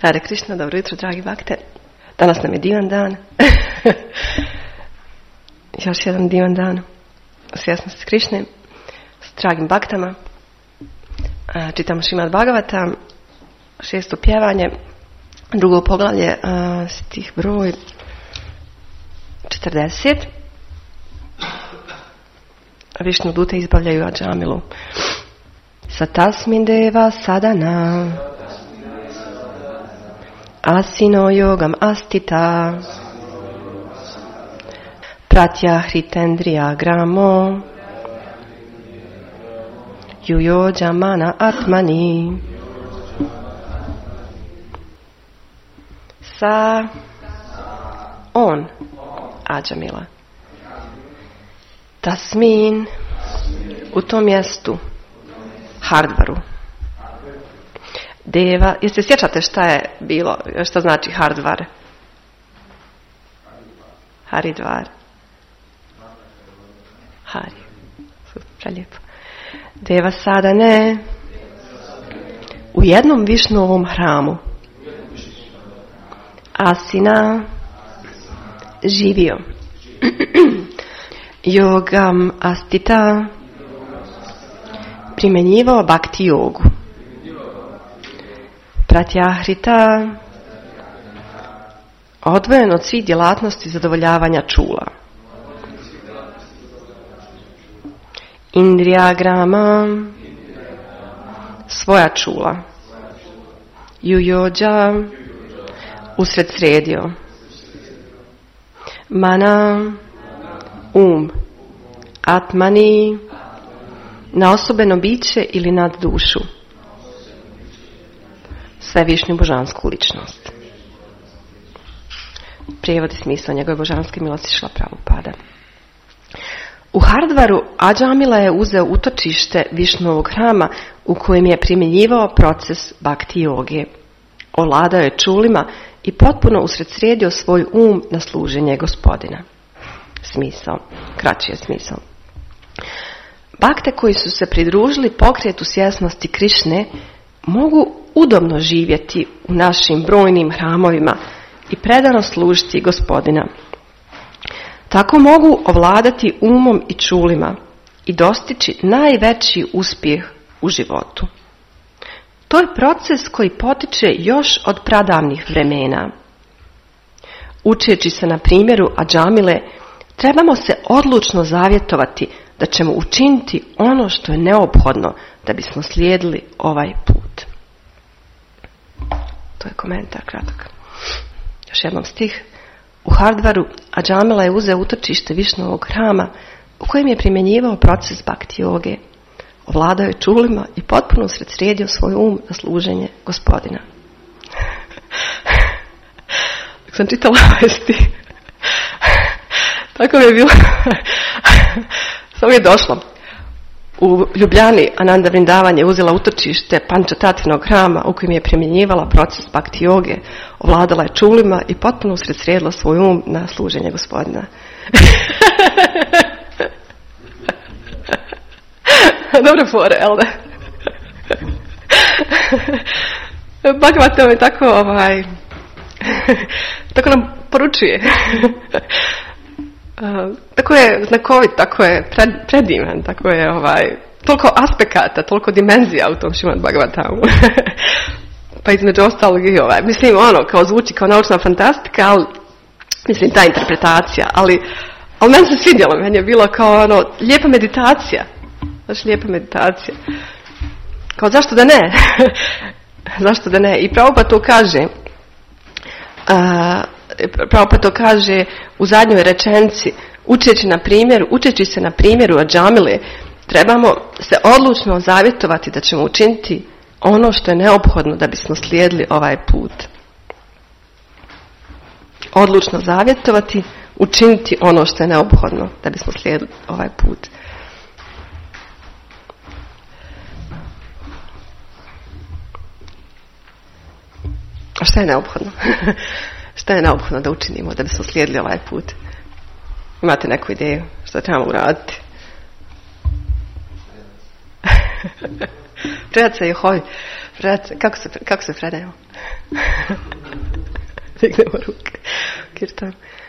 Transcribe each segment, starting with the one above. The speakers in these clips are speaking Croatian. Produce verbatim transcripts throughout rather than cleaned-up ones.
Hare Krishna, dobro jutro, dragi bakte. Danas nam je divan dan. Još jedan divan dan u svjesnosti Krišne s dragim baktama. Čitamo Šrimad Bhagavata, šesto pjevanje, drugo poglavlje, stih broj četrdeset. Višnu dute izbavljaju Adžamilu. Satasmin deva sadana asino yogam astita pratya hritendriya gramo yuyoja mana atmani. Sa on Adžamila. Tasmin u tom mjestu Hardvaru. Deva, jeste sjećate šta je bilo, šta znači Hardvar? Haridvar. Hari. Prelijepo. Deva sadane u jednom Višnuovom hramu Asina živio. Yogam astita primjenjivao bhakti jogu. Pratyahrita odvojen od svih djelatnosti zadovoljavanja čula. Indriyagrama svoja čula. Yuyoja usred sredio. Mana um. Atmani na osobeno biće ili nad dušu. Svevišnju božansku ličnost. Prijevod i smisao njegove božanske milosti Šrila Prabhupada. U Hardvaru Adžamila je uzeo utočište Višnuovog hrama u kojem je primjenjivao proces bhakti joge. Ovladao je čulima i potpuno usredsredio svoj um na služenje Gospodina. Smisao, kraći je smisao. Bakte koji su se pridružili pokretu svjesnosti Krišne mogu udobno živjeti u našim brojnim hramovima i predano služiti Gospodina. Tako mogu ovladati umom i čulima i dostići najveći uspjeh u životu. To je proces koji potiče još od pradavnih vremena. Učeći se na primjeru Adžamile, trebamo se odlučno zavjetovati da ćemo učiniti ono što je neophodno da bismo slijedili ovaj put. To je komentar kratak. Još jednom stih. U Hardvaru Adžamila je uzeo utočište Višnuovog hrama u kojem je primjenjivao proces bhakti joge. Ovladao je čulima i potpuno usredsredio svoj um na služenje Gospodina. Dok sam čitala ovaj stih, tako mi je bilo. Samo je došlo. U Ljubljani Ananda Vrindavan je uzela utočište Pančatatvinog hrama u kojem je primjenjivala proces bhakti joge, ovladala je čulima i potpuno usredsredila svoj um na služenje Gospodina. Dobre fore, jel da? Bhagavatam je tako, ovaj, tako nam poručuje. Uh, tako je znakovit, tako je pred, predivan, tako je ovaj, toliko aspekata, toliko dimenzija u tom Šrimad Bhagavatamu. Pa između ostalog i ovaj, mislim ono, kao zvuči kao naučna fantastika, ali, mislim ta interpretacija, ali, ali meni se svidjelo, meni je bilo kao ono, lijepa meditacija, znaš, lijepa meditacija. Kao zašto da ne? Zašto da ne? I Prabhupada to kaže, uh, Prabhupada to kaže u zadnjoj rečenici, učeći na primjeru, učeći se na primjeru Adžamile, trebamo se odlučno zavjetovati da ćemo učiniti ono što je neophodno da bismo slijedili ovaj put. Odlučno zavjetovati, učiniti ono što je neophodno da bismo slijedili ovaj put. A šta je neophodno? Šta je neophodno da učinimo da bismo slijedili ovaj put? Imate neku ideju što trebamo uraditi? Predati se Jehovi. Predati se, kako se, kako se predajemo? dignemo ruke. Kirtan.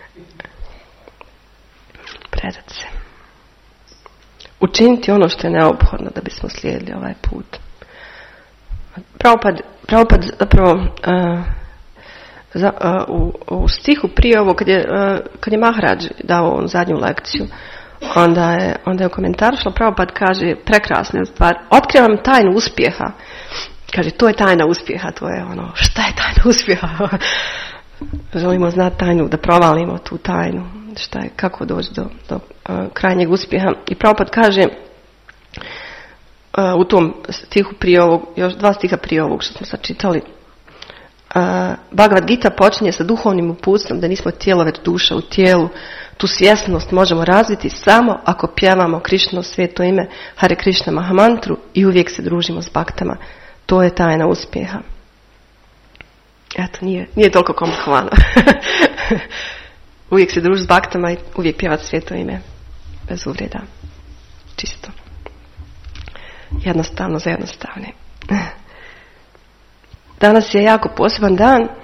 Predat se. Učiniti ono što je neophodno da bismo slijedili ovaj put. Prabhupada, Prabhupada zapravo uh, za, uh, u, u stihu prije ovo kad je, uh, kad je Maharaj dao onu zadnju lekciju, onda je, onda je u komentaru šlo, Prabhupada kaže prekrasna stvar, otkrivam tajnu uspjeha. Kaže, to je tajna uspjeha, to je ono, šta je tajna uspjeha? Želimo znati tajnu, da provalimo tu tajnu, šta je, kako doći do, do uh, krajnjeg uspjeha. I Prabhupada kaže uh, u tom stihu prije ovog, još dva stiha prije ovog što smo sad čitali, uh, Bhagavad Gita počinje sa duhovnim uputstvom da nismo tijelo već duša u tijelu. Tu svjesnost možemo razviti samo ako pjevamo Krišnino sveto ime Hare Krishna Mahamantru i uvijek se družimo s baktama. To je tajna uspjeha. Eto, nije, nije toliko komplikovano. Uvijek se druži s baktama i uvijek pjevati sveto ime. Bez uvreda. Čisto. Jednostavno za jednostavne. Danas je jako poseban dan. Uh,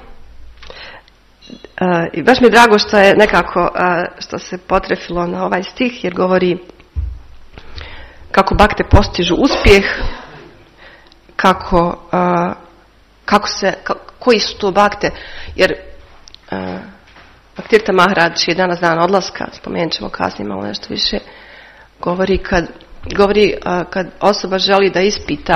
I baš mi je drago što je nekako, uh, što se potrefilo na ovaj stih, jer govori kako bakte postižu uspjeh, kako, uh, kako se, kako, koji su to bakte, jer uh, Bhaktirtha Maharaj je danas dan odlaska, spomenut ćemo kasnije malo nešto više, govori kad, govori, uh, kad osoba želi da ispita,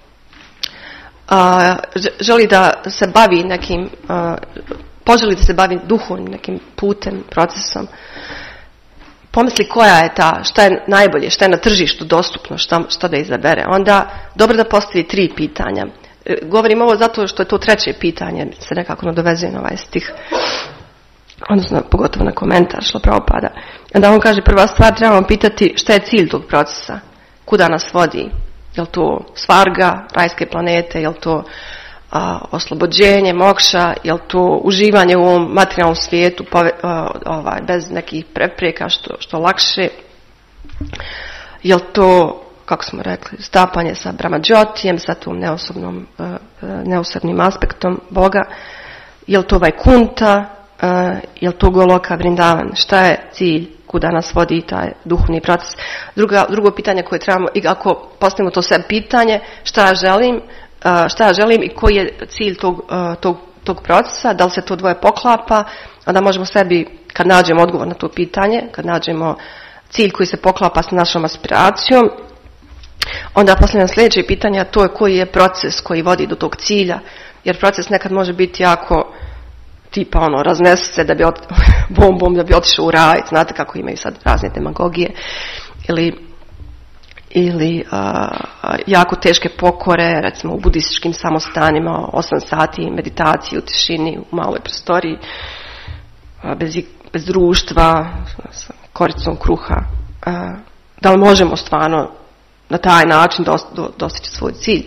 uh, želi da se bavi nekim, uh, poželi da se bavi duhovnim nekim putem, procesom, pomisli koja je ta, šta je najbolje, šta je na tržištu dostupno, šta, šta da izabere. Onda dobro da postavi tri pitanja. Govorim ovo zato što je to treće pitanje, se nekako nadovezuje na ovaj stih, odnosno pogotovo na komentar Šrila Prabhupada. Onda on kaže, prva stvar, trebamo pitati šta je cilj tog procesa, kuda nas vodi, je li to svarga, rajske planete, je li to a, oslobođenje, mokša, je li to uživanje u ovom materijalnom svijetu pove, a, ovaj, bez nekih prepreka, što, što lakše, je li to, kako smo rekli, stapanje sa Brahmadžotijem, sa tom neosobnom, a, neosobnim aspektom Boga, je li to Vajkunta, Uh, je li to Goloka, Vrindavan, šta je cilj, kuda nas vodi taj duhovni proces. Druga, drugo pitanje koje trebamo, i ako postavimo to sve pitanje, šta ja želim, uh, šta ja želim i koji je cilj tog, uh, tog, tog procesa, da li se to dvoje poklapa, onda možemo sebi, kad nađemo odgovor na to pitanje, kad nađemo cilj koji se poklapa s našom aspiracijom, onda postavljamo sljedeće pitanje, a to je koji je proces koji vodi do tog cilja, jer proces nekad može biti jako tipa ono, raznese se da bi ot, bom, bom, da bi otišao u raj, znate kako imaju sad razne demagogije, ili, ili a, jako teške pokore, recimo u budističkim samostanima, osam sati meditacije u tišini, u maloj prostoriji, a, bez, bez društva, s koricom kruha. A, da li možemo stvarno na taj način dos, do, dostići svoj cilj?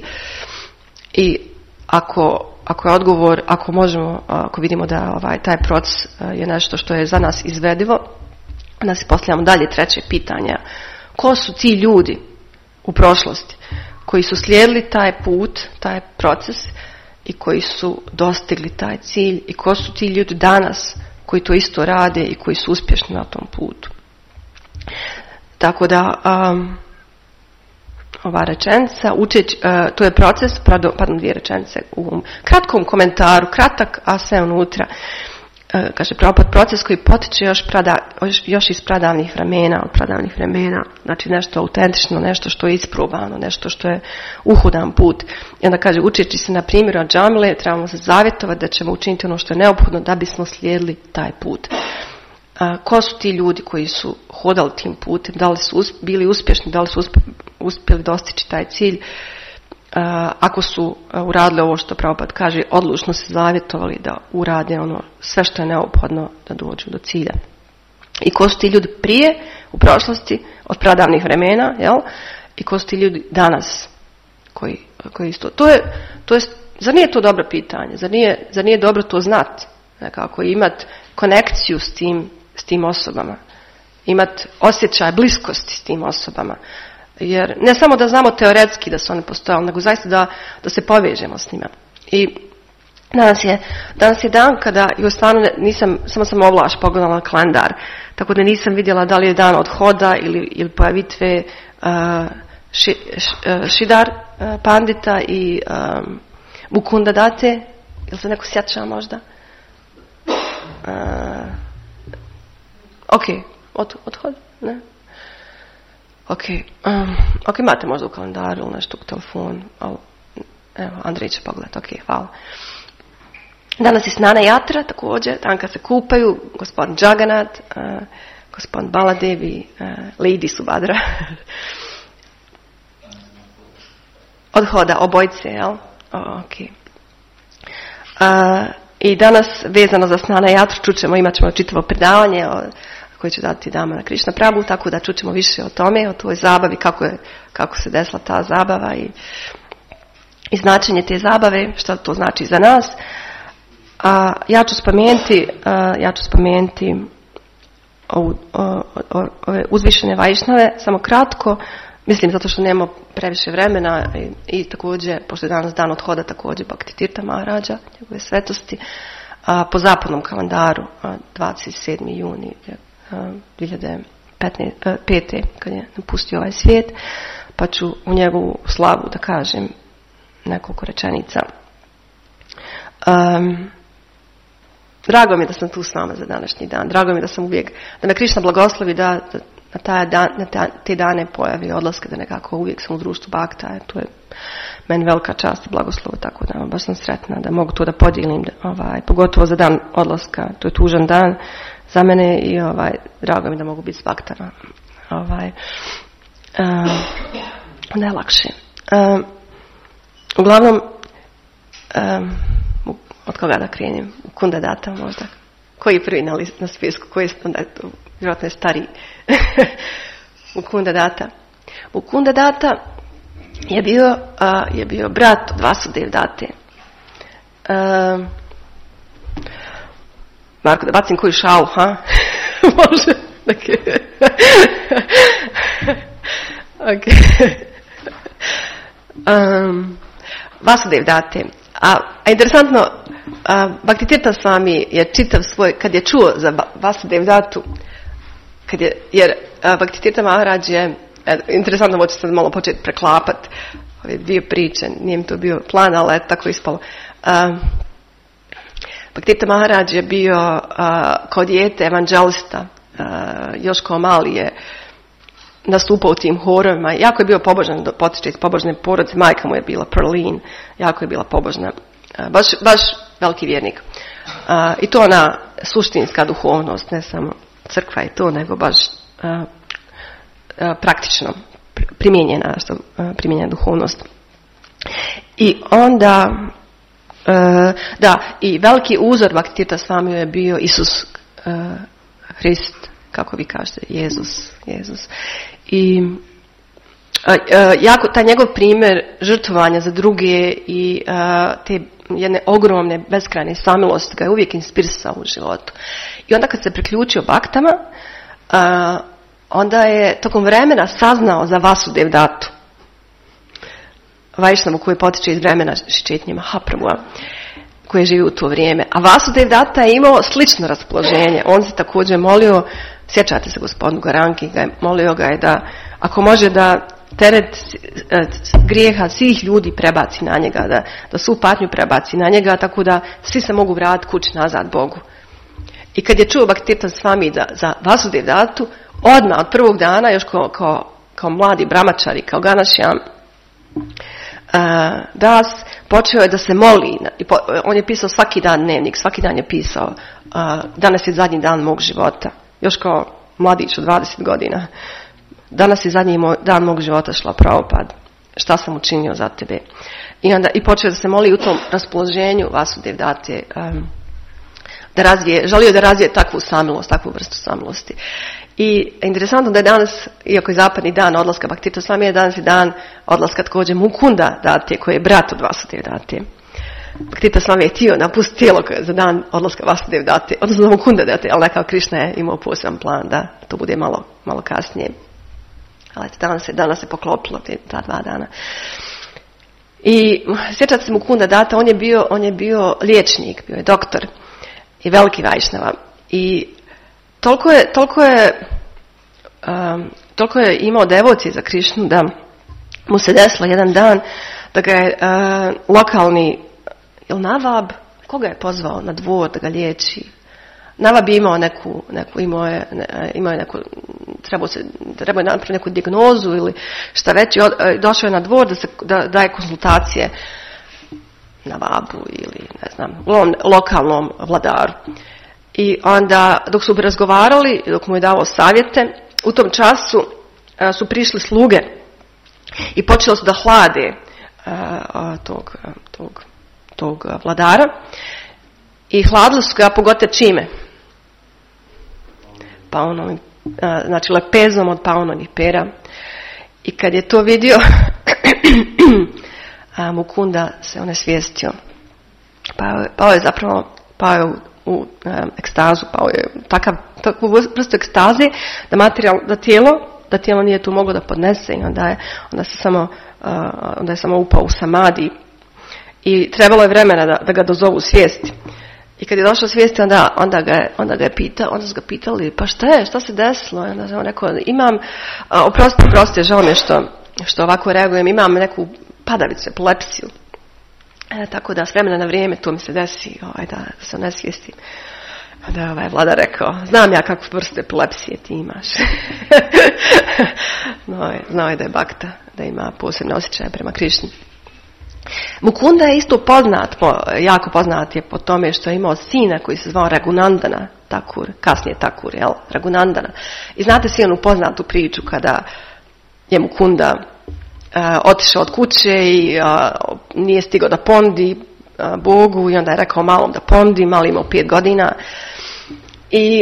I ako Ako je odgovor, ako možemo, ako vidimo da ovaj, taj proces je nešto što je za nas izvedivo, onda se postavljamo dalje treće pitanje. Ko su ti ljudi u prošlosti koji su slijedili taj put, taj proces i koji su dostigli taj cilj i ko su ti ljudi danas koji to isto rade i koji su uspješni na tom putu. Tako da um, ova rečenica, učeć, uh, to je proces, pardon, pardon, dvije rečenice u kratkom komentaru, kratak, a sve unutra. Uh, kaže, Prabhupada, proces koji potiče još, prada, još, još iz pradavnih vremena, od pradavnih vremena, znači nešto autentično, nešto što je isprobano, nešto što je uhodan put. I onda kaže, učeći se na primjeru Adžamile, trebamo se zavjetovati da ćemo učiniti ono što je neophodno da bismo slijedili taj put. A, ko su ti ljudi koji su hodali tim putem, da li su usp- bili uspješni, da li su usp- uspjeli dostići taj cilj, a, ako su a, uradili ovo što Prabhupada kaže, odlučno se zavjetovali da urade ono sve što je neophodno da dođu do cilja. I ko su ti ljudi prije, u prošlosti, od pradavnih vremena, jel? I ko su ti ljudi danas koji, koji isto. To je, to je, zar nije to dobro pitanje? Zar nije, zar nije dobro to znati? Nekako imati konekciju s tim, s tim osobama. Imati osjećaj bliskosti s tim osobama. Jer ne samo da znamo teoretski da su one postojale, nego zaista da, da se povežemo s njima. I Danas je, danas je dan kada, još stvarno nisam, samo sam ovlaš pogledala na kalendar, tako da nisam vidjela da li je dan odhoda ili, ili pojavitve uh, ši, š, uh, Šidar uh, Pandita i um, Mukunda Date. Jel se neko sjeća možda? Uh, ok, od, odhod? Ne? Ok, um, ok, imate možda u kalendaru ili nešto u telefonu, ali evo, Andrej će pogledati, ok, hvala. Danas je Snana Jatra također, dan kad se kupaju, gospodin Jagannath, uh, gospodin Baladevi, uh, Lady Subhadra. Odhoda, obojice, jel? Oh, ok. Uh, I danas, vezano za Snana Jatru, čućemo, imat ćemo čitavo predavanje o, koje će dati dama na Krišna Prabhu, tako da čućemo više o tome, o toj zabavi, kako, je, kako se desila ta zabava i, i značenje te zabave, što to znači za nas. A ja ću spomenuti, a, ja ću spomenuti o, o, o, ove uzvišene Vajšnave, samo kratko, mislim zato što nemamo previše vremena i, i također, pošto je danas dan odhoda također Bhakti Tirtha Maharaja, njegove svetosti, a, po zapadnom kalendaru, a, dvadeset sedmi juni a, dvije hiljade pete. kad je napustio ovaj svijet, pa ću u njegovu slavu da kažem nekoliko rečenica. Um, Drago mi je da sam tu s vama za današnji dan. Drago mi je da sam uvijek, da me Krišna blagoslovi da, da na, taj dan, na ta, te dane pojavi odlaske, da nekako uvijek sam u društvu bakta. To je meni velika čast i blagoslov, tako da baš sam sretna da mogu to da podijelim, da, ovaj, pogotovo za dan odlaska. To je tužan dan za mene i ovaj, drago mi je da mogu biti s baktama. Ovaj, um, da je lakše. Um, uglavnom, um, od koga da krenem? Mukunda Data možda. Koji je prvi na, list, na spisku? Koji je, vjerojatno je stariji. Mukunda Data. Mukunda Data je bio, uh, je bio brat od Vasudev Date. Uh, Marko, da bacim koju šalu, ha? Može? Okay. Ok. Um, Vasudev Date. A, a interesantno, a, Bhakti Tirtha Swami je čitav svoj, kad je čuo za Vasudev Datu, kad je, jer a, Bhakti Tirtha Maharaj je, e, interesantno, moću sad malo početi preklapat ove dvije priče, nije mi to bio plan, ali je tako ispalo. A, Bhakti Tirtha Maharaj je bio a, kao dijete evanđelista, a, još kao mali je nastupao u tim horovima, jako je bio pobožan, potiče iz pobožne porodice, majka mu je bila Perline, jako je bila pobožna, baš, baš veliki vjernik. A, I to ona suštinska duhovnost, ne samo crkva i to, nego baš a, a, praktično primijenjena, što, a, primijenjena duhovnost. I onda, a, da, i veliki uzor Bhakti Tirtha Swami je bio Isus a, Hrist, kako vi kažete, Jezus, Jezus. I a, a, jako, taj njegov primjer žrtvovanja za druge i a, te jedne ogromne, beskrajne samilosti ga je uvijek inspirisao u životu. I onda kad se priključio baktama, a, onda je tokom vremena saznao za Vasudev Datu, Vajšnavu koji potiče iz vremena Ščetnje Mahaprabhua, koji je živio u to vrijeme. A Vasudev Data je imao slično raspoloženje. On se također molio, sjećate se gospodinu Garanki, ga je, molio ga je da, ako može da teret grijeha svih ljudi prebaci na njega, da, da svu patnju prebaci na njega, tako da svi se mogu vratiti kući nazad Bogu. I kad je čuo Bhakti Tirtha Swami za, za Vasudev Datu, odmah od prvog dana, još kao, kao, kao mladi brahmačari, kao Ganashyam, Uh, Das počeo je da se moli i po, on je pisao svaki dan dnevnik, svaki dan je pisao uh, danas je zadnji dan mog života, još kao mladić od dvadeset godina, danas je zadnji moj, dan mog života, Šla Prabhupada, šta sam učinio za tebe. I onda i počeo da se moli u tom raspoloženju Vasudev Date, um, da razvije, želio da razvije takvu samilost, takvu vrstu samilosti. I interesantno da je danas, iako je zapadni dan odlaska Bhakti Tirtha Swami, je danas i dan odlaska također Mukunda Date, koji je brat od Vasudev Date. Bhakti Tirtha Swami je htio napustiti tijelo za dan odlaska Vasudev Date, odnosno za Mukunda Date, ali nekao Krišna je imao poseban plan da to bude malo, malo kasnije. Ali danas se, danas se poklopilo te, ta dva dana. I sjećate se Mukunda Data, on je bio, on je bio liječnik, bio je doktor i veliki Vajšnava. I toliko je, toliko je, um, toliko je imao devocije za Krišnu da mu se desilo jedan dan da ga je uh, lokalni, jel Navab, koga je pozvao na dvor da ga liječi? Navab bi imao neku, neku imao je, ne, imao je neku, trebao se, trebao je napraviti neku dijagnozu ili šta već, i od, došao je na dvor da se da daje konsultacije Navabu ili ne znam, lokalnom vladaru. I onda dok su razgovarali, dok mu je dao savjete, u tom času a, su prišli sluge i počeli su da hlade a, a, tog, a, tog, tog vladara i hladili su ga pogote čime? Paunovim, a, znači lepezom od paunovih pera. I kad je to vidio, a, Mukunda se onesvijestio. Pao je, pao je zapravo, pao je u, u a, ekstazu, pao je takav, takvu vrstu ekstaze da materijal, da tijelo, da tijelo nije tu moglo da podnese i onda je, onda se samo, a, onda je samo upao u samadi i trebalo je vremena da, da ga dozovu svijesti. I kad je došao svijesti, onda, onda, ga je, onda ga je pitao, onda su ga pitali, pa šta je, šta se desilo? I onda je on rekao, imam, oprosti, oprosti, žao mi je što, što ovako reagujem, imam neku padavicu, epilepsiju. E, tako da s vremena na vrijeme to mi se desi, ovaj, da se ne svijestim. Onda je ovaj vlada rekao, znam ja kakvu vrstu epilepsije ti imaš. no, znao je da je Bakta, da ima posebne osjećaje prema Krišni. Mukunda je isto poznat, jako poznat je po tome što je imao sina koji se zvao Raghunandana Thakur, kasnije Thakur, jel, Raghunandana. I znate svi onu poznatu priču kada je Mukunda uh, otišao od kuće i uh, nije stigao da pondi uh, Bogu i onda je rekao malom da pondi, mali imao pet godina. I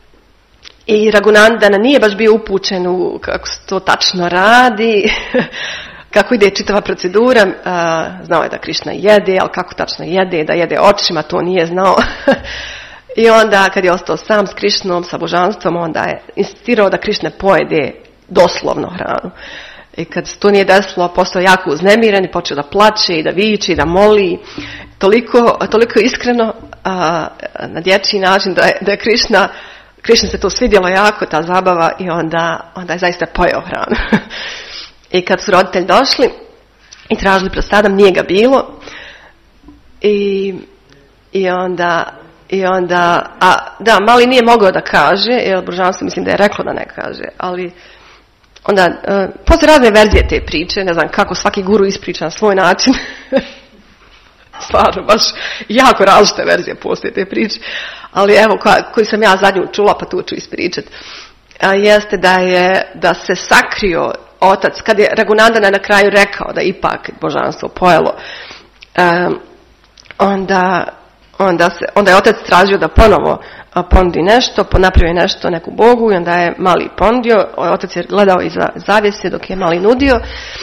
I Raghunandana nije baš bio upućen u kako se to tačno radi, kako ide čitava procedura. Uh, znao je da Krišna jede, ali kako tačno jede, da jede očima, to nije znao. I onda kad je ostao sam s Krišnom, sa božanstvom, onda je insistirao da Krišna pojede doslovno hranu. I kad se to nije desilo, postao jako uznemiren i počeo da plače i da viče i da moli. Toliko, toliko iskreno uh, na dječji način da je, da je Krišna Krišni se to svidjelo jako, ta zabava, i onda, onda je zaista pojeo hranu. I kad su roditelji došli i tražili prasadam, nije ga bilo. I, i onda, i onda a da, mali nije mogao da kaže, jer božanstvo mislim da je reklo da ne kaže, ali onda, uh, postoje razne verzije te priče, ne znam kako svaki guru ispriča na svoj način. Stvarno, baš jako različite verzije postoje te priče. Ali evo, koju sam ja zadnju čula, pa tu ću ispričati, jeste da je, da se sakrio otac, kad je Raghunandana na kraju rekao da ipak božanstvo pojelo, um, onda, onda, se, onda je otac tražio da ponovo pondi nešto, napravio nešto neku bogu i onda je mali pondio, otac je gledao iza zavjese dok je mali nudio.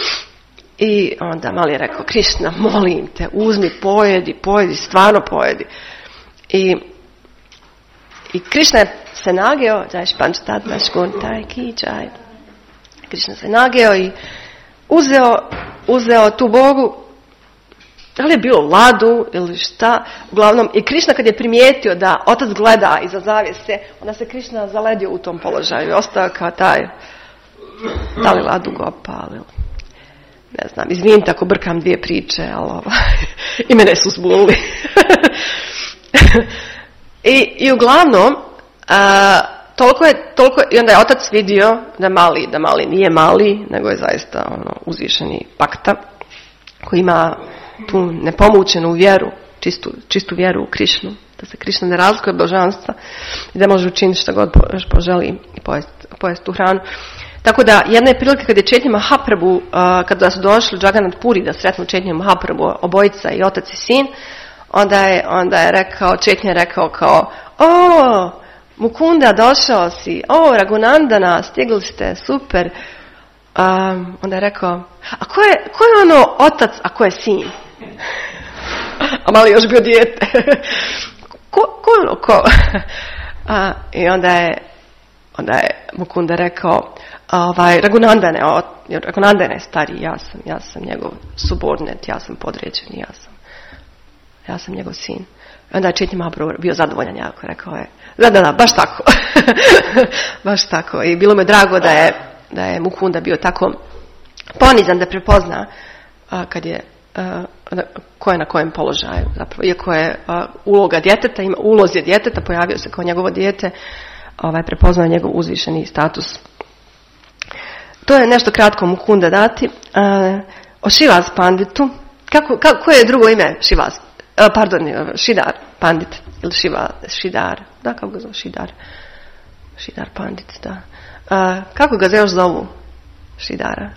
I onda mali je rekao, Krišna, molim te, uzmi, pojedi, pojedi, stvarno pojedi. I, i Krišna je se nageo, dajš pančtat, naš guntaj, kiđaj. Krišna se nageo i uzeo, uzeo tu bogu, ali je bilo ladu ili šta, uglavnom. I Krišna kad je primijetio da otac gleda iza zavjese, onda se Krišna zaledio u tom položaju i ostao kao taj, da li ladu ga opalilo. Ne znam, izvinite ako brkam dvije priče, ali ovo, i mene su zbunili. I, I uglavnom, a, toliko je, toliko, i onda je otac vidio da mali, da mali nije mali, nego je zaista ono, uzvišeni Bakta, koji ima tu nepomučenu vjeru, čistu, čistu vjeru u Krišnu, da se Krišna ne razlikuje od božanstva i da može učiniti što god poželi i pojesti, pojesti tu hranu. Tako da, jedna je prilika kad je Chaitanya Mahaprabhu, uh, kada su došli Jagannath Puri da sretnu Chaitanya Mahaprabhu, obojica i otac i sin, onda je, onda je rekao, Chaitanya je rekao kao, o, Mukunda, došao si, o, Raghunandana, stigli ste, super. Um, onda je rekao, a ko je, ko je ono otac, a ko je sin? A mali još bio dijete. ko, ko je ono, ko? A, I onda je onda je Mukunda rekao, ovaj, Raghunandane, Raghunandane je stariji, ja sam, ja sam njegov subordinat, ja sam podređen, ja sam, ja sam njegov sin. I onda je Chaitanya Mahaprabhu bio zadovoljan jako, rekao je, da, da, da, baš tako, baš tako. I bilo me drago da je, da je Mukunda bio tako ponizan da prepozna a, kad je, a, ko je na kojem položaju zapravo, iako je a, uloga djeteta, ima uloz je djeteta, pojavio se kao njegovo dijete, ovaj, prepoznao je njegov uzvišeni status. To je nešto kratko Mukunda dati. A, o Šivas Panditu, kako, kako, koje je drugo ime Šivas? A, pardon, Šidar Pandit, ili Šiva, Šidar, da, kako ga zove, Šidar, Šidar Pandit, da. A, kako ga još zovu Šidara?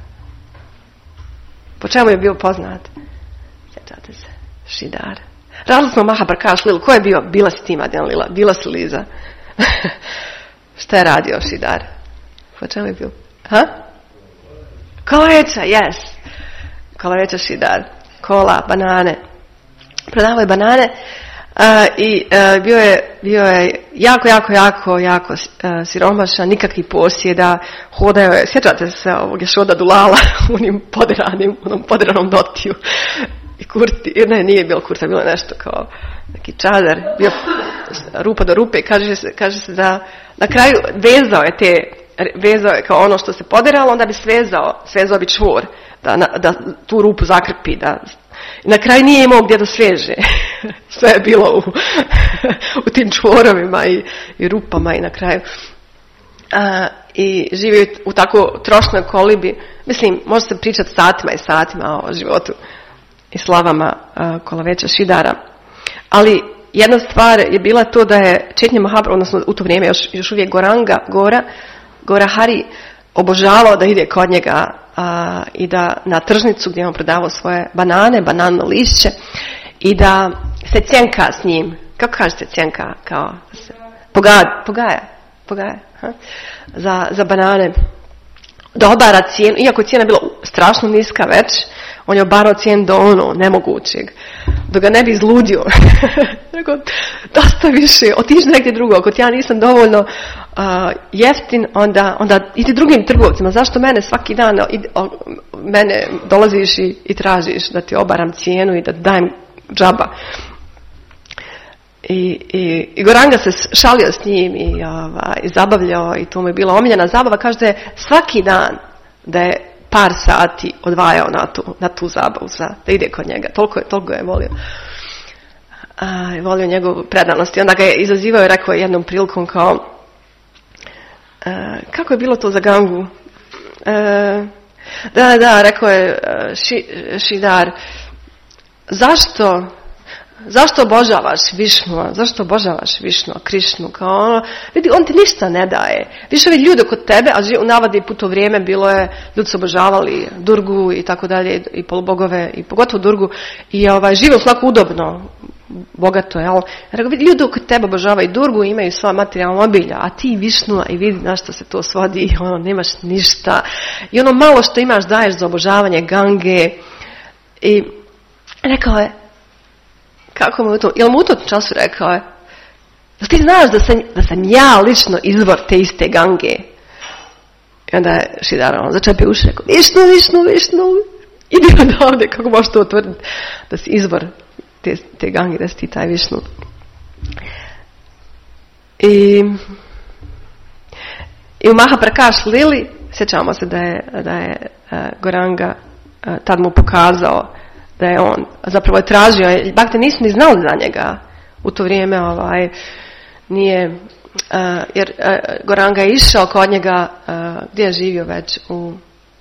Po čemu je bio poznat? Sjećate se, Šidar. Radili smo Mahaprakash Lilu, ko je bio? Bila si ti Madjan Lila, bila si Liza. Šta je radio Šidar? Po čemu je bio? Ha? Kolareća, yes. Kolareća Šidar. Kola, banane. Prodavao je banane uh, i uh, bio, je, bio je jako, jako, jako, jako uh, siromašan, nikakvih posjeda, hodao je, sjećate se ovog Ješoda Dulala u onim poderanim, onom poderanom dotiju i kurti, ne, nije bilo kurta, bilo nešto kao neki čadar, bio rupa do rupe i kaže se, kaže se da na kraju vezao je te, vezao je kao ono što se poderalo, onda bi svezao, svezao bi čvor, da, na, da tu rupu zakrpi, da i na kraju nije imao gdje da sveže. Sve je bilo u, u tim čvorovima i, i rupama i na kraju. A, I živio u tako trošnoj kolibi. Mislim, može se pričati satima i satima o životu i slavama Kolaveća Šidara. Ali jedna stvar je bila to da je Chaitanya Mahaprabhu, odnosno u to vrijeme još, još uvijek Goranga, Gora, Gora Hari, obožavao da ide kod njega a, i da na tržnicu gdje je on prodavao svoje banane, banano lišće i da se cjenka s njim. Kako kažete cjenka? Kao se pogaja, pogaja, pogaja ha? Za, za banane. Da obara cijenu, iako cijena bila strašno niska već, on je obarao cijenu do ono nemogućeg. Da ga ne bi izludio. Rekao, dosta više, otići negdje drugo. Ako ja nisam dovoljno uh, jeftin, onda, onda idi drugim trgovcima. Zašto mene svaki dan id, o, mene dolaziš i, i tražiš da ti obaram cijenu i da dajem džaba. I, i, i Goranga se šalio s njim i, ova, i zabavljao i to mu je bila omiljena zabava. Kaže da je svaki dan da je par sati odvajao na tu, na tu zabavu, za, da ide kod njega. Toliko je, toliko je volio. A, volio njegovu predanost. I onda ga je izazivao i rekao jednom prilikom kao a, kako je bilo to za Gangu? A, da, da, rekao je ši, Šidar, zašto zašto obožavaš Višnua? Zašto obožavaš Višnua, Krišnu? Kao ono, vidi, on ti ništa ne daje. Više vidi ljudi kod tebe, a u navadi put to vrijeme bilo je, ljudi su obožavali Durgu i tako dalje, i polubogove, i pogotovo Durgu, i ovaj, žive svako udobno, bogato, jel? Rekao, vidi, ljudi kod tebe obožavaju Durgu, imaju sva materijalna obilja, a ti Višnua i vidi na što se to svodi, i ono, nemaš ništa. I ono malo što imaš daješ za obožavanje Gange. I rekao je, kako mu je to, jel mu u tom času rekao je, da ti znaš da sam, da sam ja lično izvor te iste Gange? I onda je Šidar on začepio uši, rekao, Višnu, Višnu, Višnu, idi od ovdje, kako možeš to utvrditi da si izvor te, te Gange, da si ti taj Višnu. I, i u Mahaprakash Lili, sjećamo se da je, da je uh, Goranga uh, tad mu pokazao da je on zapravo je tražio, bakte nisu ni znali za njega u to vrijeme, ovaj, nije, uh, jer uh, Goranga je išao kod njega, uh, gdje je živio već, u,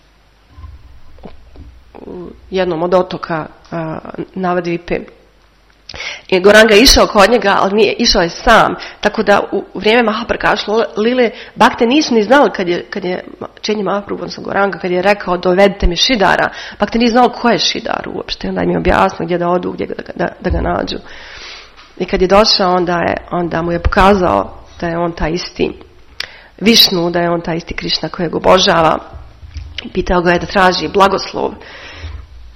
u jednom od otoka uh, Navadvipe. I Goranga je išao kod njega, ali nije, išao je sam, tako da u, u vrijeme Mahaprakash Lile, bakte nisu ni znali kad je, kad je Chaitanya Mahaprabhu, odnosno Goranga, kad je rekao dovedite mi Šidara, bakte nisu znali ko je Šidar uopšte, onda im je objasnio gdje da odu, gdje da, da, da ga nađu. I kad je došao, onda, je, onda mu je pokazao da je on taj isti Višnu, da je on taj isti Krišna kojeg obožava. Pitao ga je da traži blagoslov.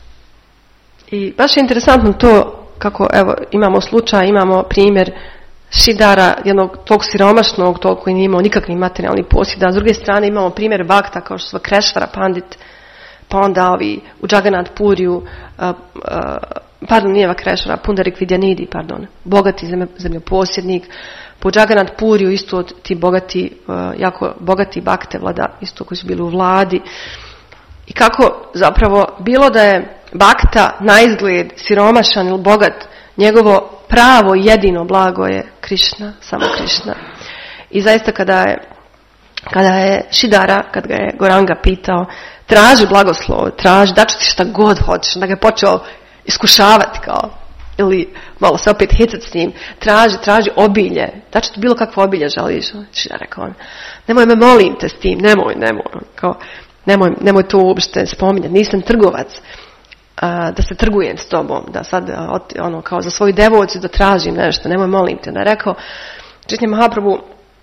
I baš je interesantno to kako, evo, imamo slučaj, imamo primjer Šidara, jednog tog siromašnog, tog koji nije imao nikakvih materijalnih posjeda. S druge strane imamo primjer bakta kao što su Krešvara Pandit, pa onda ovi u Jagannath Puriju, uh, uh, pardon, nije Vakrešvara, Pundarik Vidyanidhi, pardon, bogati zemljoposjednik. Po Jagannath Puriju isto ti bogati, uh, jako bogati bakte vlada, isto koji su bili u vladi. I kako zapravo bilo da je bakta na izgled siromašan ili bogat, njegovo pravo i jedino blago je Krišna, samo Krišna. I zaista kada je, kada je Šidara, kad ga je Goranga pitao, traži blagoslov, traži, da ću ti šta god hoćeš, da ga je počeo iskušavati kao, ili malo se opet hecati s njim, traži, traži obilje, da ću ti bilo kakvo obilje želiš. Šidara rekao, nemoj me, molim te s tim, nemoj, nemoj, kao, nemoj, nemoj to uopšte spominjati, nisam trgovac. A, da se trgujem s tobom, da sad ono, kao za svoju devojcu da tražim nešto, nemoj, molim te. Da je rekao, Chaitanya Mahaprabhu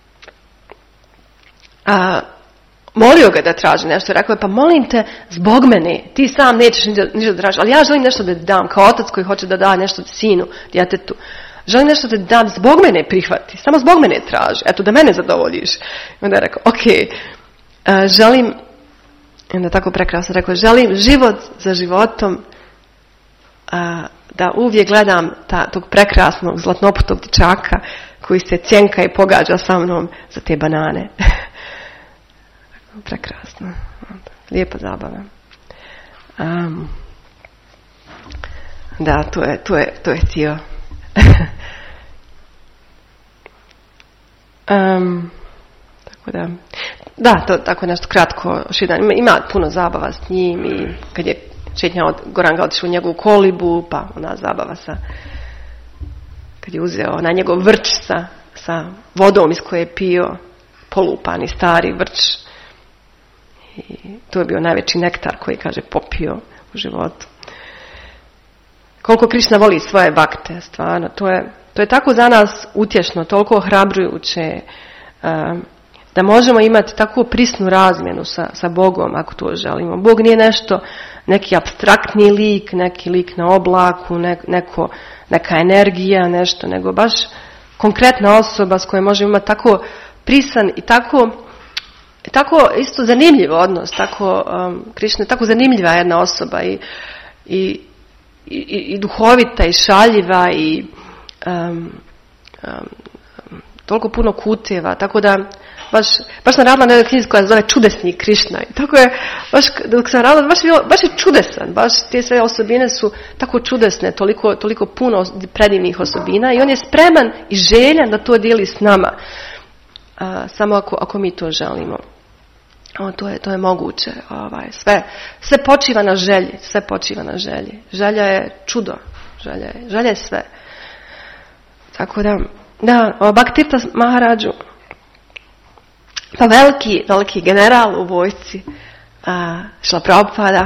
a, molio ga da traži nešto, rekao je, pa molim te zbog mene, ti sam nećeš ništa da tražiš, ali ja želim nešto da ti dam, kao otac koji hoće da da nešto sinu, djetetu, želim nešto da ti dam, zbog mene prihvati, samo zbog mene traži, eto da mene zadovoljiš. I onda je rekao, ok, a, želim, i onda tako prekrasno rekao, želim život za životom, a, da uvijek gledam ta, tog prekrasnog zlatnoputog dječaka koji se cjenka i pogađa sa mnom za te banane. Prekrasno. Lijepa zabava. Um, da, to je, to je, to je htio. um, tako da... Da, to tako nešto kratko Šidara. Ima, ima puno zabava s njim i kad je Chaitanya od Goranga otišao u njegovu kolibu, pa ona zabava sa, kad je uzeo na njegov vrč sa, sa vodom iz koje je pio, polupani stari vrč. I to je bio najveći nektar koji, kaže, popio u životu. Koliko Krišna voli svoje bakte, stvarno, to je, to je tako za nas utješno, toliko ohrabrujuće, um, da možemo imati takvu prisnu razmjenu sa, sa Bogom ako to želimo. Bog nije nešto, neki apstraktni lik, neki lik na oblaku, ne, neko, neka energija, nešto, nego baš konkretna osoba s kojom možemo imati tako prisan i tako, tako isto zanimljiv odnos, tako, um, Krišna je tako zanimljiva jedna osoba i, i, i, i duhovita i šaljiva i um, um, toliko puno kuteva, tako da baš, baš sam radila na jednoj knjizi koja se zove Čudesnik Krišna i tako je, baš dok sam radila, baš, baš je čudesan, baš te sve osobine su tako čudesne, toliko, toliko puno predivnih osobina i on je spreman i željan da to dijeli s nama, a, samo ako, ako mi to želimo. O, to je, to je moguće, ovaj, sve, sve počiva na želji, sve počiva na želji. Želja je čudo, želja je, želja je sve. Tako da, da, o Bhaktivedanta Maharadžu, pa veliki, veliki general u vojsci, a, Šrila Prabhupada,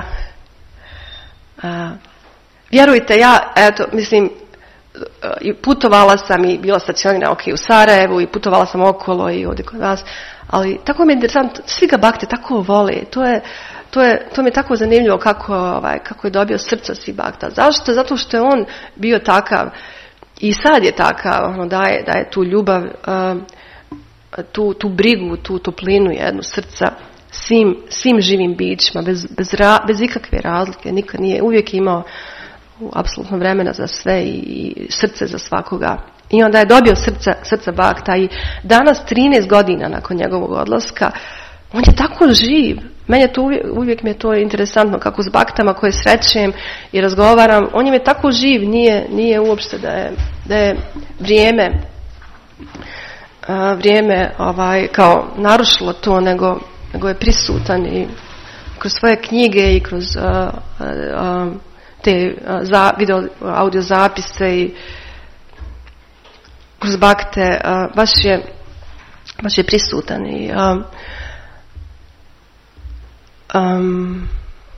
a, vjerujte, ja, eto, mislim, putovala sam i bila stacionirana ok, u Sarajevu i putovala sam okolo i ovdje kod vas, ali tako mi je interesantno, svi ga bakte tako vole, to je, to je, to mi je tako zanimljivo kako, ovaj, kako je dobio srca svi bakta. Zašto? Zato što je on bio takav i sad je takav, ono, daje, daje tu ljubav, uh, tu, tu brigu, tu toplinu jednu srca svim, svim živim bićima, bez, bez, ra, bez ikakve razlike, nikad nije, uvijek je imao apsolutno vremena za sve i, i srce za svakoga. I onda je dobio srca, srca bakta i danas trinaest godina nakon njegovog odlaska, on je tako živ. Meni je to uvijek, uvijek mi je to interesantno kako s baktama koje srećem i razgovaram, on je tako živ, nije, nije uopšte da je, da je vrijeme a, vrijeme ovaj, kao narušilo to, nego, nego je prisutan i kroz svoje knjige i kroz a, a, te za, video audio zapise i kroz bakte, a, baš je baš je prisutan i a, um,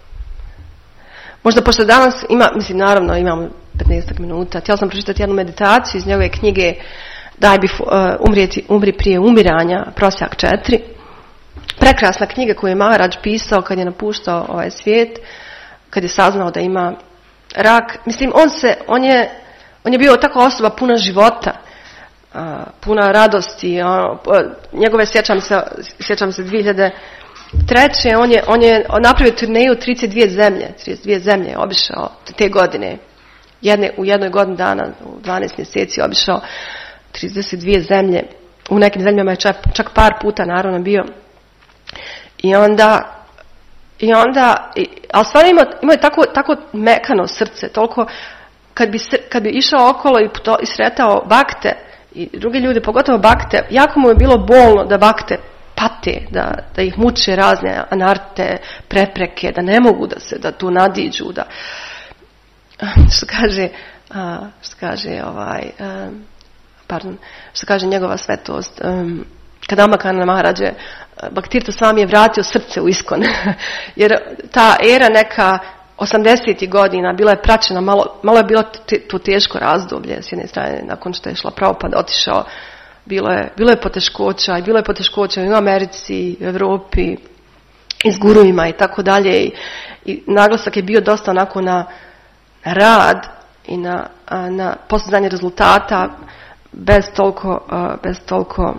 možda pošto danas ima, mislim naravno imamo petnaest minuta, htjela sam pročitati jednu meditaciju iz njegove knjige Daj bi uh, umrijeti, umri prije umiranja, prosjak četiri. Prekrasna knjiga koju je Maharaj pisao kad je napuštao ovaj svijet, kad je saznao da ima rak. Mislim, on se, on je, on je bio tako osoba puna života. a, puna radosti. Ono, njegove, sjećam se, sjećam se dvije hiljade treće. On je, on je napravio turneju trideset dvije zemlje, trideset dvije zemlje je obišao te godine. Jedne, u jednoj godini dana, u dvanaest mjeseci obišao trideset dvije zemlje. U nekim zemljama je čak, čak par puta naravno bio. I onda, i onda, i, ali stvarno ima, ima je tako, tako mekano srce, toliko, kad bi, kad bi išao okolo i, to, i sretao bakte, i drugi ljudi, pogotovo bakte, jako mu je bilo bolno da bakte pate, da, da ih muče razne anarte, prepreke, da ne mogu da se, da tu nadiđu, da, što kaže, što kaže ovaj, pardon, što kaže njegova svetost, um, kad Amakana Maharađe, Bhaktitirtha Swami je vratio srce u Iskon, jer ta era neka osamdesetih godina bila je praćena, malo, malo je bilo to teško razdoblje, s jedne strane, nakon što je Šrila Prabhupada otišao, bilo je, bilo je poteškoća, i bilo je poteškoća i u Americi, i u Europi, i s gurujima i tako dalje, i, i naglasak je bio dosta onako na rad i na, na postizanje rezultata, bez toliko, bez toliko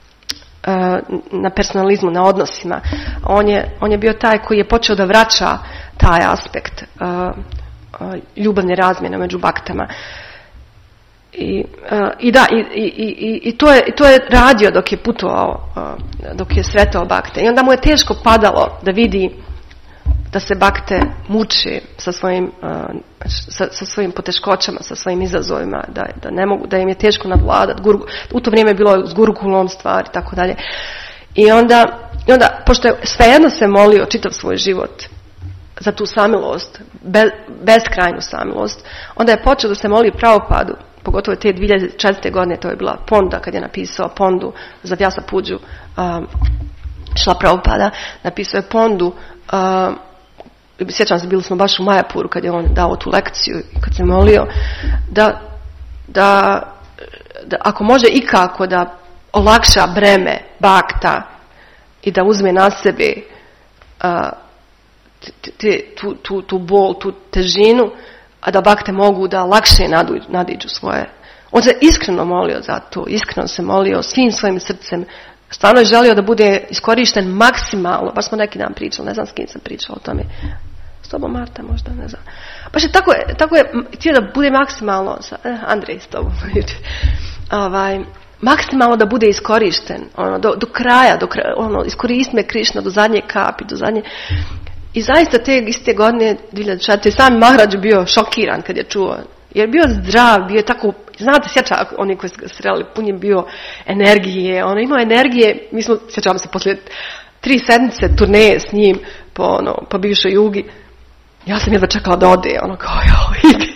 na personalizmu, na odnosima. On je, on je bio taj koji je počeo da vraća taj aspekt uh, uh, ljubavne razmjene među baktama. I, uh, i da, i, i, i, i, to je, i to je radio dok je putovao, uh, dok je sretao bakte. I onda mu je teško padalo da vidi da se bakte muče sa svojim, uh, sa, sa svojim poteškoćama, sa svojim izazovima, da, da, ne mogu, da im je teško nadvladati. U to vrijeme je bilo s gurukulom stvari i tako dalje. I onda, i onda, pošto je svejedno se molio čitav svoj život za tu samilost, be, beskrajnu samilost, onda je počeo da se moli Prabhupadu, pogotovo te dvije hiljade četvrte godine, to je bila Ponda, kad je napisao Pondu za Vyasa Pudžu, um, Šrila Prabhupada, napisao je Pondu, um, sjećam se, bili smo baš u Majapuru kad je on dao tu lekciju, kad se molio, da, da, da ako može ikako da olakša breme bakta i da uzme na sebe uh, te, tu, tu, tu bol, tu težinu, a da bakte mogu da lakše nadu, nadiđu svoje. On se iskreno molio za to, iskreno se molio svim svojim srcem. Stvarno je želio da bude iskorišten maksimalno. Baš smo neki dan pričali, ne znam s kim sam pričala o tome. S tobom, Marta, možda, ne znam. Baš je tako, tako je htio da bude maksimalno, sa, eh, Andrej s tobom, ovaj, maksimalno da bude iskorišten, ono, do, do kraja, do kraja, ono, iskorist me Krišna do zadnje kapi, do zadnje. I zaista te iste godine, dvije hiljade četvrte. Sam Maharađ bio šokiran kad je čuo. Jer bio zdrav, bio je tako, znate, sjeća oni koji su ga sreli, pun je bio energije, ono, imao energije, mi smo, sjećamo se, poslije tri sedmice turneje s njim po, ono, po bivšoj Jugi, ja sam jedva čekala da ode, ono, kao, jao, idi.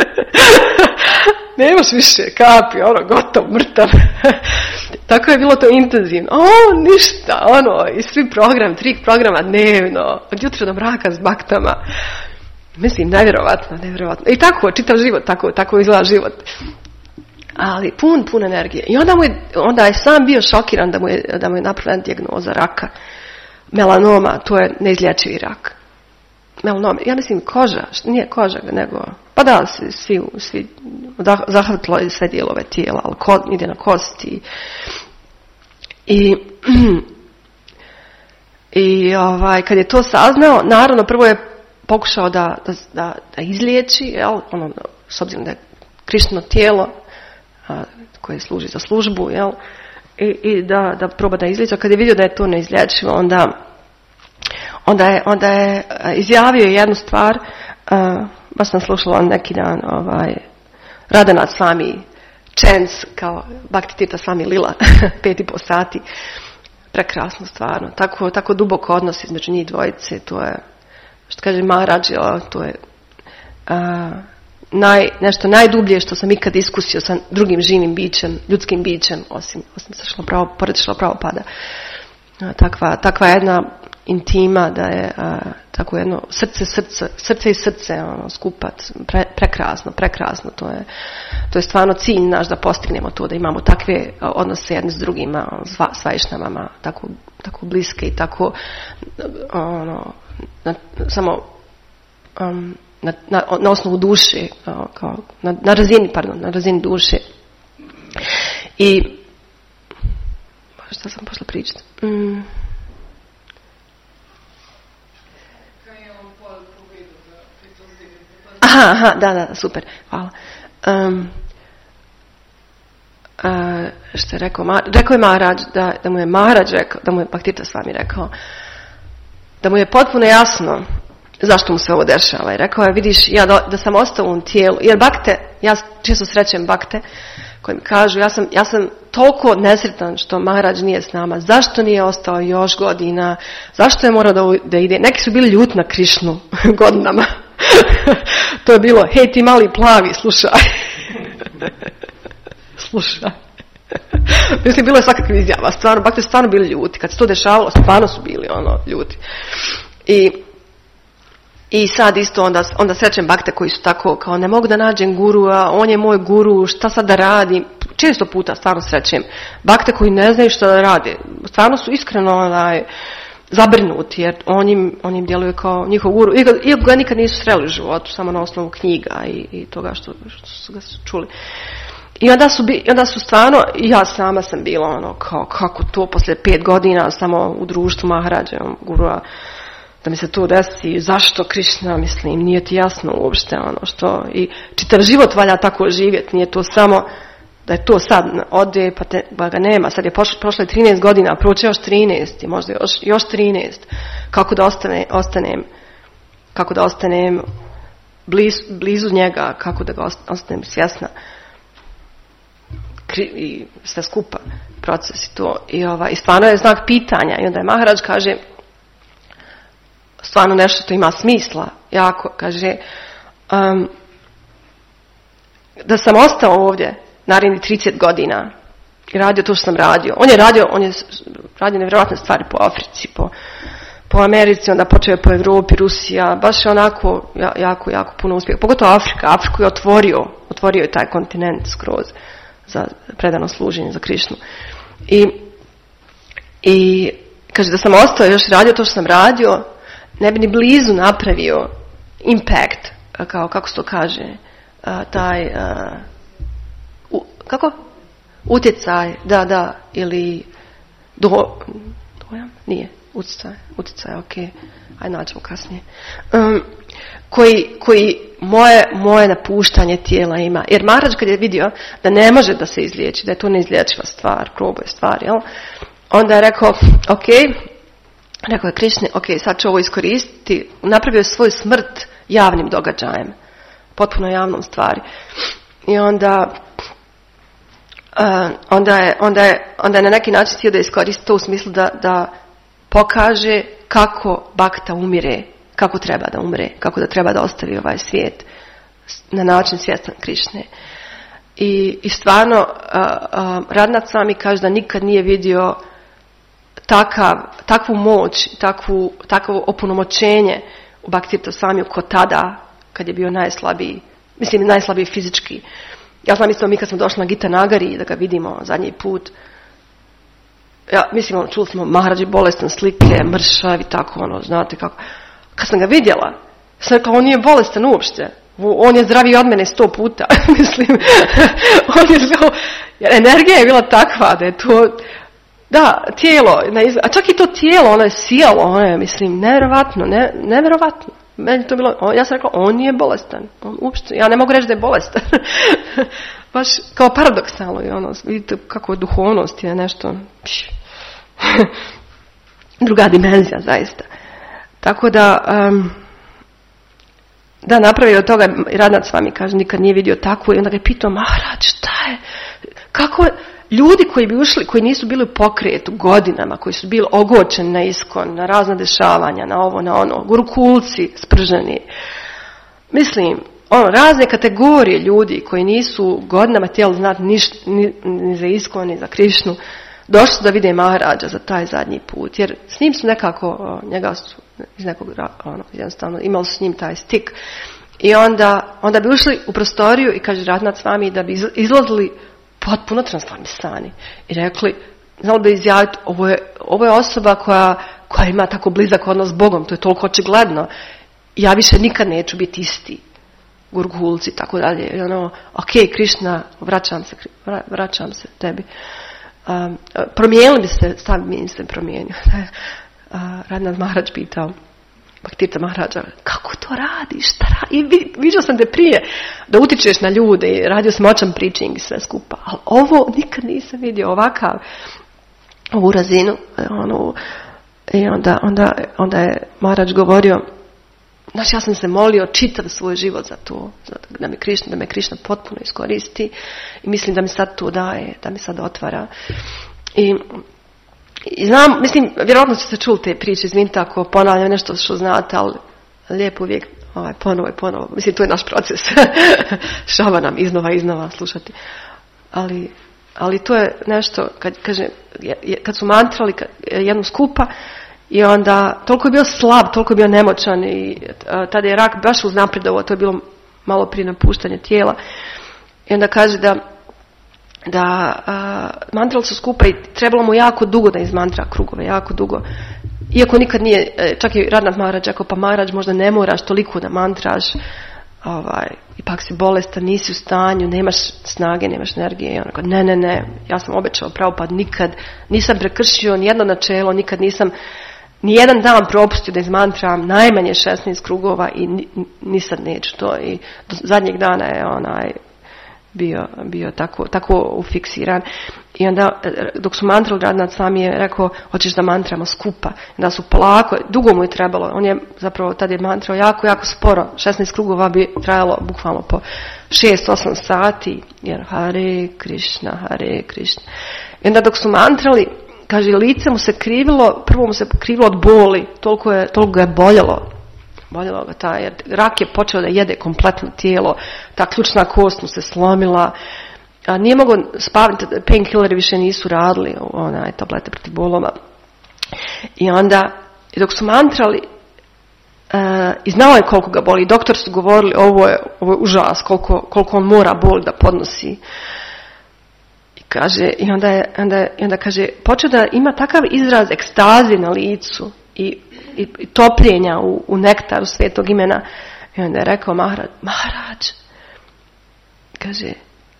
Nemaš više kapi, ono, gotov, mrtav. Tako je bilo to intenzivno. O, ništa, ono, i svi program, tri programa dnevno, od jutra do mraka s baktama. Mislim, nevjerovatno, nevjerovatno. I tako, čitav život, tako, tako izgleda život. Ali pun, pun energije. I onda, mu je, onda je sam bio šokiran da mu je, da mu je napravljena dijagnoza raka. Melanoma, to je neizlječivi rak. Melanoma, ja mislim koža, nije koža, nego, pa da, svi, svi zahvatilo je sve dijelove tijela, ali ko, ide na kosti. I, i ovaj, kad je to saznao, naravno prvo je pokušao da, da, da, da izliječi, jel, ono, s obzirom da je Krišno tijelo a, koje služi za službu, jel, i, i da, da proba da izliječi. Kad je vidio da je to neizlječivo, onda, onda, je, onda je izjavio jednu stvar, a, baš sam slušala neki dan, ovaj, Radhanath Swami Chants, kao Bhaktitirtha Swami Lila, pet i po sati, prekrasno stvarno, tako, tako duboko odnos između njih dvojice, to je, što kaže Maharađ, to je a, naj, nešto najdublje što sam ikad iskusio sa drugim živim bićem, ljudskim bićem, osim, osim sa Šrila Prabhupada, pored Šrila Prabhupada. Takva, takva jedna intima, da je a, tako jedno srce, srce, srce i srce, ono, skupat, pre, prekrasno, prekrasno, to je, to je stvarno cilj naš da postignemo to, da imamo takve odnose jedni s drugima, ono, s vajšnavama, tako, tako bliske i tako, ono, na, samo um, na, na, na osnovu duše, kao, na, na razini, pardon, na razini duše. I šta sam pošla pričati? Mm. Aha, aha, da, da, super, hvala. Um, uh, što je rekao, rekao je Maharaj, da, da mu je Maharaj rekao, da mu je Bhaktita Swami rekao, da mu je potpuno jasno zašto mu se ovo dešava. I rekao je, vidiš, ja da, da sam ostao u ovom tijelu, jer bakte, ja često srećem bakte, koji mi kažu, ja sam, ja sam toliko nesretan što Maharaj nije s nama, zašto nije ostao još godina, zašto je morao da, da ide, neki su bili ljuti na Krišnu godinama. To je bilo, hej ti mali plavi, slušaj. Slušaj. Mislim, bilo je svakakve izjava, stvarno, bakte su stvarno bili ljuti, kad se to dešavalo, stvarno su bili ono, ljuti. I I sad isto onda, onda srećem bakte koji su tako kao ne mogu da nađem gurua, on je moj guru, šta sad da radim. Često puta stvarno srećem bakte koji ne znaju šta da rade. Stvarno su iskreno onaj, zabrinuti jer on im, on im djeluje kao njihov guru. Iako ga nikad nisu sreli u životu, samo na osnovu knjiga i, i toga što, što su ga čuli. I onda su, onda su stvarno, ja sama sam bila ono kao kako to poslije pet godina samo u društvu Maharađa, gurua, da mi se to desi, zašto Krišna, mislim, nije ti jasno uopšte ono što, i čitav život valja tako živjeti, nije to samo da je to sad ode pa, te, pa ga nema, sad je pošlo, prošlo je trinaest godina, proće još trinaest, možda još, još trinaest, kako da ostane, ostanem, kako da ostanem blizu, blizu njega, kako da ga ostanem svjesna i sve skupa proces i to, i, ova, i stvarno je znak pitanja, i onda je Maharaj kaže, stvarno nešto to ima smisla, jako, kaže, um, da sam ostao ovdje narednih trideset godina i radio to što sam radio. On je radio, on je radio nevjerojatne stvari po Africi, po, po Americi, onda počeo po Europi, Rusija, baš je onako jako, jako puno uspjeha. Pogotovo Afrika, Afriku je otvorio, otvorio je taj kontinent skroz za predano služenje za Krišnu. I, i kaže da sam ostao još radio to što sam radio, ne bi ni blizu napravio impact, kao kako se to kaže, taj, uh, kako? Utjecaj, da, da, ili do, dojam? Nije, utjecaj, utjecaj, ok, ajde nađemo kasnije. Um, koji, koji moje, moje napuštanje tijela ima. Jer Maharaj kad je vidio da ne može da se izliječi, da je to neizliječiva stvar, proboj stvar, jel? Onda je rekao, ok, rekao je Krišni, ok, sad ću ovo iskoristiti, napravio je svoju smrt javnim događajem, potpuno javnom stvari. I onda, uh, onda, je, onda, je, onda je na neki način htio da iskoristi to u smislu da, da pokaže kako bakta umire, kako treba da umre, kako da treba da ostavi ovaj svijet na način svjestan Krišne. I, i stvarno, uh, uh, Radhanath Swami kaže da nikad nije vidio takav, takvu moć, takvu, takvo opunomoćenje u Bhaktisiddhanta Swamiju ko tada, kad je bio najslabiji, mislim najslabiji fizički. Ja znam isto mi kad smo došli na Gita Nagari da ga vidimo zadnji put, ja, mislim, čuli smo Maharaj bolestan, slike, mršav i tako, ono, znate kako. Kad sam ga vidjela, sam rekla, on nije bolestan uopšte. On je zdraviji od mene sto puta. Mislim, on je bio, jer energija je bila takva da je to, da, tijelo, a čak i to tijelo, ono je sjelo, ono je, mislim, nevjerovatno, ne, nevjerovatno. Meni to bilo, ja sam rekla, on nije bolestan. On uopšte, ja ne mogu reći da je bolestan. Baš kao paradoksalno je ono, vidite kako je duhovnost je nešto, druga dimenzija zaista. Tako da, um, da, napravio od toga, Radhanath Swami kaže, nikad nije vidio takvu, i onda ga je pitao, Maharaj, šta je, kako je, ljudi koji bi ušli, koji nisu bili u pokretu godinama, koji su bili ogorčeni na iskon, na razna dešavanja, na ovo, na ono, gurukulci sprženi, mislim, ono, razne kategorije ljudi koji nisu godinama htjeli znati ništa, ni, ni za iskon, ni za Krišnu, došli su da vide Maharađa za taj zadnji put, jer s njim su nekako, njega su iz nekog, ono, jednostavno, imali su s njim taj stik. I onda, onda bi ušli u prostoriju i kaže Radhanath Swami da bi izlazili potpuno transformisani. I rekli, znali bi izjaviti, ovo je, ovo je osoba koja, koja ima tako blizak odnos s Bogom, to je toliko očigledno. Ja više nikad neću biti isti. gurgulci, tako dalje. Ono, ok, Krišna, vraćam se, vraćam se tebi. Um, promijenili bi se, stav mi se promijenio. uh, Radhanath Maharaj pitao Bhaktirtha Maharaja, kako to radiš, šta radiš? I vidio sam te prije da utičeš na ljude i radio sam moćan preaching i sve skupa, ali ovo nikad nisam vidio, ovakav, ovu razinu. Ono, i onda, onda, onda je Maharaj govorio, znači ja sam se molio čitav svoj život za to, da me Krišna, da me Krišna potpuno iskoristi i mislim da mi sad to daje, da mi sad otvara. I I znam, mislim, vjerojatno ste čuli te priče, izvinite ako ponavljam nešto što znate, ali lijepo uvijek ovaj, ponovo i ponovo. Mislim, to je naš proces. Šava nam iznova iznova slušati. Ali, ali to je nešto, kad, kaže, kad su mantrali jednom skupa i onda toliko je bio slab, toliko je bio nemoćan i tada je rak baš uznapredovao, to je bilo malo prije napuštanje tijela. I onda kaže da da uh, mantrali su skupa i trebalo mu jako dugo da izmantra krugove, jako dugo. Iako nikad nije, čak i Radhanath Maharaj rekao, pa Maharaj možda ne moraš toliko da mantraš, ovaj, ipak si bolestan, nisi u stanju, nemaš snage, nemaš energije. I on rekao, ne, ne, ne, ja sam obećao Prabhupada, nikad nisam prekršio nijedno načelo, nikad nisam nijedan dan propustio da izmantram najmanje šesnaest krugova i ni, ni sad neću to. I do zadnjeg dana je onaj bio, bio tako, tako ufiksiran. I onda, dok su mantrali, Radhanath Swami je rekao, hoćeš da mantramo skupa. I onda su polako, dugo mu je trebalo. On je zapravo, tad je mantrao jako, jako sporo. šesnaest krugova bi trajalo bukvalno po šest osam sati. Jer Hare Krishna, Hare Krishna. I onda dok su mantrali, kaže, lice mu se krivilo, prvo mu se krivilo od boli. Toliko, je, toliko ga je boljelo. Boljelo ga taj, jer rak je počeo da jede kompletno tijelo, ta ključna kost mu se slomila, a nije mogao spaviti, painkilleri više nisu radili, onaj, tablete protiv bolova. I onda, dok su mantrali, uh, i znao je koliko ga boli, doktori su govorili, ovo je, ovo je užas, koliko, koliko on mora bol da podnosi. I kaže, i onda, je, onda, je, onda kaže, počeo da ima takav izraz ekstaze na licu, i I, i topljenja u, u nektaru svetog imena. I onda je rekao Maharaj, Maharaj, kaže,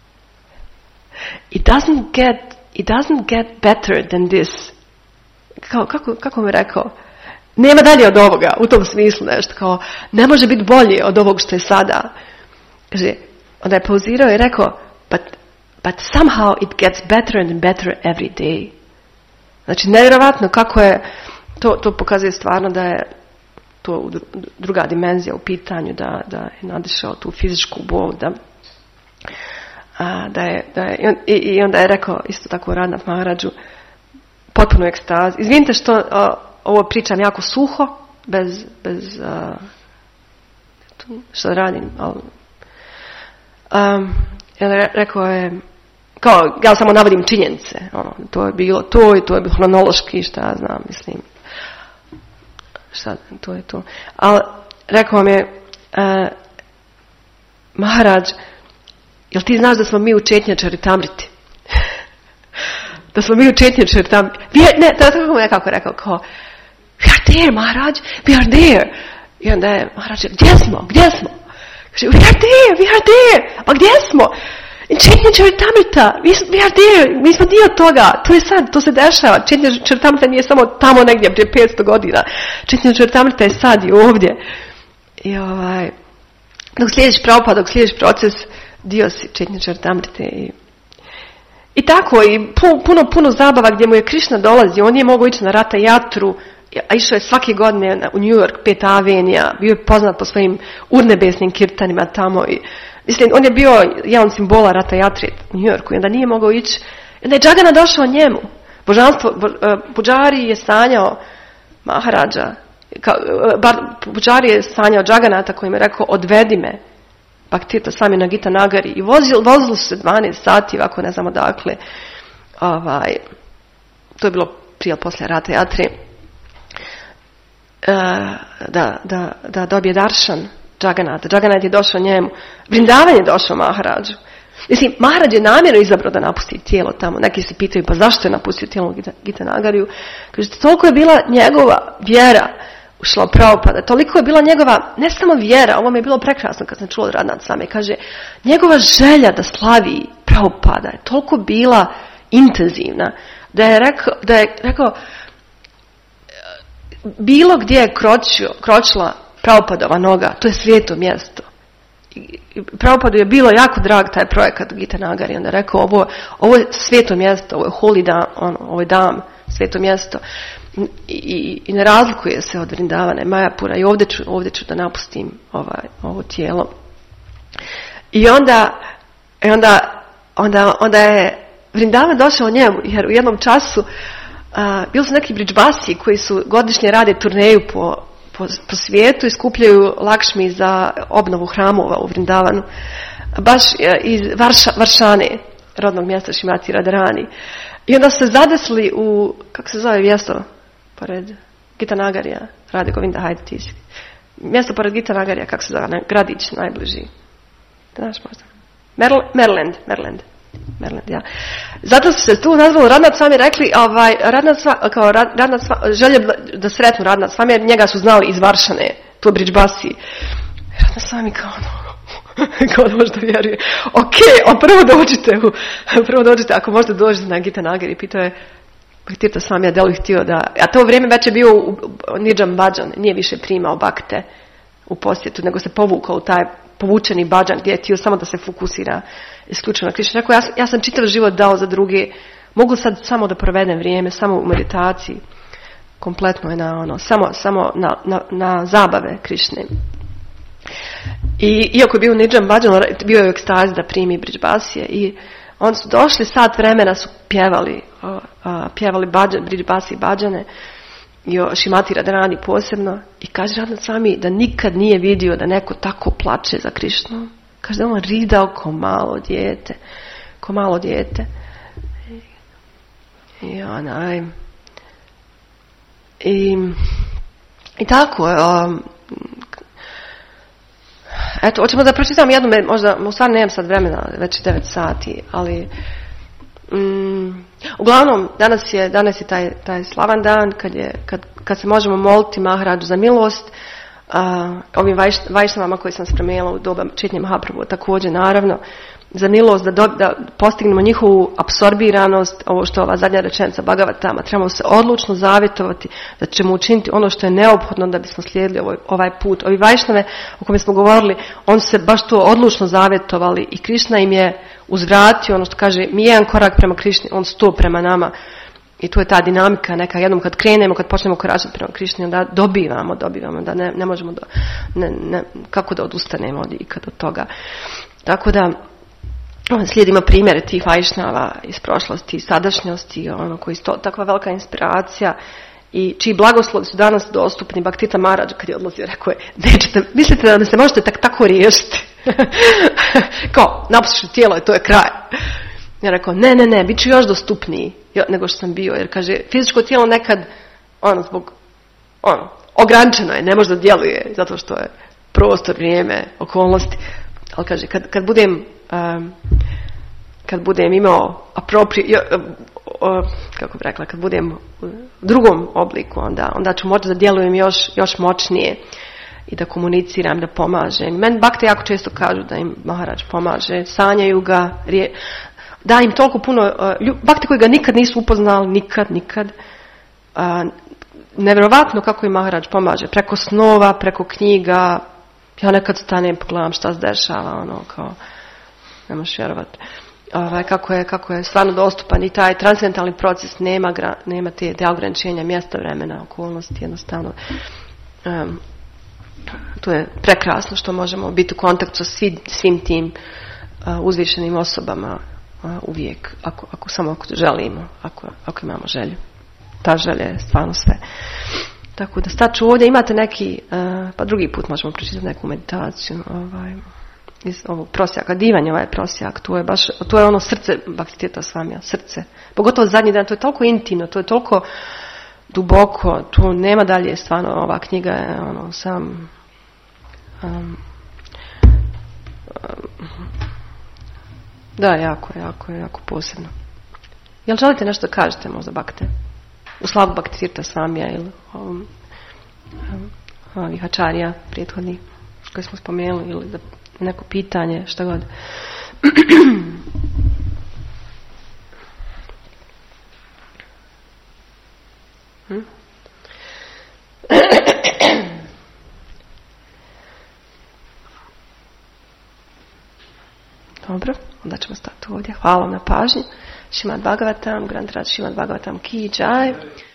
it doesn't get, it doesn't get better than this. Kao, kako, kako mi rekao? Nema dalje od ovoga, u tom smislu nešto, kao, ne može biti bolje od ovog što je sada. Kaže, onda je pauzirao i rekao, but, but somehow it gets better and better every day. Znači, nevjerovatno kako je. To, to pokazuje stvarno da je to druga dimenzija u pitanju, da, da je nadišao tu fizičku bol, da, a, da je, da je i, i onda je rekao isto tako Radhanath Maharaju, potpuno ekstaz. Izvinite što a, ovo pričam jako suho, bez, bez a, što radim, ali um, rekao je, kao, ja samo navodim činjenice, ono, to je bilo to i to je bilo hronološki, šta ja znam, mislim. Šta, to je to. Ali rekao mi je, uh, Maharaj, jel ti znaš da smo mi u Chaitanya Charitamriti? Da smo mi u Chaitanya Charitamriti. Ne, to je tako nekako rekao, kao, we are there, Maharaj, we are there. I onda je Maharaj, gdje smo, gdje smo? Kaže, we are there, we are there. A gdje smo? In Chaitanya Charitamrita, we are there, mi smo dio toga, to je sad, to se dešava. Chaitanya Charitamrita nije samo tamo negdje prije petsto godina. Chaitanya Charitamrita je sad i ovdje. I ovaj, dok slijediš Prabhupada, dok slijediš proces, dio si Chaitanya Charitamrite. I, i tako, i puno, puno zabava gdje mu je Krišna dolazi. On je mogao ići na Rata Jatru, a išao je svake godine u New York, Pet Avenija, bio je poznat po svojim urnebesnim kirtanima tamo i mislim, on je bio jedan simbola Rata Jatre u New Yorku i onda nije mogao ići. I onda je Džagana došao njemu. Božanstvo, bo, uh, Puđari je sanjao Maharađa. Puđari je sanjao Džaganata koji mi je rekao, odvedi me. Bhaktirtha Swami na Gita Nagari. I vozili, vozili su se dvanaest sati, ovako ne znam odakle. Ovaj, to je bilo prije posle Rata Jatre. Uh, da, da, da dobije daršan Džaganata. Džaganat je došao njemu. Vrindavan je došao Maharađu. Mislim, Maharaj je namjerno izabrao da napusti tijelo tamo. Neki se pitaju, pa zašto je napustio tijelo Gita Nagariju? Kaže, toliko je bila njegova vjera Šila Prabhupada. Toliko je bila njegova, ne samo vjera, ovo mi je bilo prekrasno kad sam čula od Radhanath Swami, kaže, njegova želja da slavi Prabhupada je toliko bila intenzivna, da je rekao, da je rekao bilo gdje je kročio, kročila Prabhupadova noga, to je svijeto mjesto. Prabhupadu je bilo jako drag taj projekat Gita Nagari, onda je rekao, ovo, ovo je svijeto mjesto, ovo je holy dam, ono, ovo je dam, svijeto mjesto. I, i, i ne razlikuje se od Vrindavana i Majapura i ovdje ću, ovdje ću da napustim ovaj, ovo tijelo. I onda, i onda, onda, onda je Vrindavan došao njemu, jer u jednom času uh, bili su neki bridžbasi koji su godišnje rade turneju po, po, po svijetu i skupljaju Lakšmi za obnovu hramova u Vrindavanu. Baš uh, iz Varša, Varšane, rodnog mjesta Šrimati Radharani. I onda su se zadesli u, kako se zove mjesto pored Gita Nagarija, Rade Govinda, hajde ti si. Mjesto pored Gita Nagarija, kako se zove, ne, gradić najbliži. Znaš možda? Merl, Merland, Merland. Merland, ja. Zato su se tu nazvali Radhanath Swami rekli, ovaj, Radhanath Swami, kao Radhanath Swami, želje da sretnu Radhanath Swami, jer njega su znali iz Varšane, tu Bridžbasi. Radhanath Swami kao ono, kao da možda vjeruje. Ok, a prvo dođite, u, prvo dođite, ako možete dođete na Gita Nagari, pitao je Bhaktivedanta Swami, a da li htio da, a to vrijeme već je bio u Nirjam Bhajan, nije više primao bakte u posjetu, nego se povukao u taj povučeni bhajan gdje je htio samo da se fokusira isključivo na Krišnu. Rekao, ja, ja sam čitav život dao za druge, mogu sad samo da provedem vrijeme, samo u meditaciji, kompletno je na ono, samo, samo na, na, na zabave Krišne. I iako je bio u Nirjam Bhajanu, bio je u ekstazi da primi Bridžbasije i oni su došli, sat vremena su pjevali, uh, uh, pjevali Bridžbasi bhajane i o Šrimati Radharani posebno. I kaže Radhanath Swami da nikad nije vidio da neko tako plače za Krišnu. Kaže da on ridao ko malo dijete. Ko malo dijete. I onaj... I, i tako... Um, eto, hoćemo da pročitam jednu, možda, u stvari nemam sad vremena, već je devet sati, ali... Mm, uglavnom, danas je, danas je taj, taj slavan dan kad, je, kad, kad se možemo moliti Maharadžu za milost. Uh, ovim vajš, vajšnavama koji sam spremila u doba čitnje Mahaprabhu također naravno za milost da, do, da postignemo njihovu apsorbiranost, ovo što ova zadnja rečenica Bhagavatama, trebamo se odlučno zavjetovati da ćemo učiniti ono što je neophodno da bismo slijedili ovaj, ovaj put. Ovi vajšnave o kome smo govorili, oni se baš to odlučno zavjetovali i Krišna im je uzvratio, ono što kaže, mi jedan korak prema Krišni, on sto prema nama. I tu je ta dinamika neka, jednom kad krenemo, kad počnemo koračati prema Krišni, onda dobivamo, dobivamo, da ne, ne možemo, do, ne, ne, kako da odustanemo od ikad od toga. Tako da, slijedimo primjere tih vajšnava iz prošlosti i sadašnjosti, ono, koji su to, takva velika inspiracija i čiji blagoslovi su danas dostupni. Bhaktita Maharaj kad je odlazio rekao je, nećete, mislite da se možete tak, tako riješiti? Kao, napustiš tijelo i to je kraj. Ja rekao, ne, ne, ne, bit ću još dostupniji nego što sam bio, jer kaže, fizičko tijelo nekad, ono, zbog, ono, ograničeno je, ne može da djeluje, zato što je prostor, vrijeme, okolnosti, ali kaže, kad, kad budem, um, kad budem imao apropri, uh, uh, kako bih rekla, kad budem u drugom obliku, onda, onda ću moći da djelujem još, još moćnije i da komuniciram, da pomažem. Meni bakte jako često kažu da im Maharaj pomaže, sanjaju ga, rije, da im toliko puno, uh, bakte koji ga nikad nisu upoznali, nikad, nikad. Uh, nevjerovatno kako im Maharaj pomaže, preko snova, preko knjiga. Ja nekad stanem, pogledam šta se dešava, ono, kao, ne možeš vjerovati. Uh, kako je, kako je stvarno dostupan i taj transcendentalni proces nema, gra, nema te, te ograničenja mjesta, vremena, okolnosti, jednostavno. Um, to je prekrasno što možemo biti u kontaktu sa svi, svim tim uh, uzvišenim osobama uh, uvijek, ako, ako samo ako želimo, ako, ako imamo želju. Ta želja je stvarno sve. Tako da staću ovdje, imate neki, uh, pa drugi put možemo pročitati neku meditaciju, ovaj, iz ovog prosjaka, divanje ovaj prosjak, to je baš, to je ono srce Bhaktisiddhanta Swamija, srce. Pogotovo zadnji dan, to je toliko intimno, to je toliko duboko, tu nema dalje, stvarno ova knjiga je ono sam um, um, da, jako, jako, jako posebno. Jel želite nešto da kažete možda Bhakte? U slavu Bhaktisiddhanta Swamija ili um, um, ovih ačarija prethodnih koje smo spomenuli ili za neko pitanje, šta god. hm? Dobro, onda ćemo stati ovdje. Hvala na pažnji. Šrimad Bhagavatam, Granth Raj Šrimad Bhagavatam ki jai.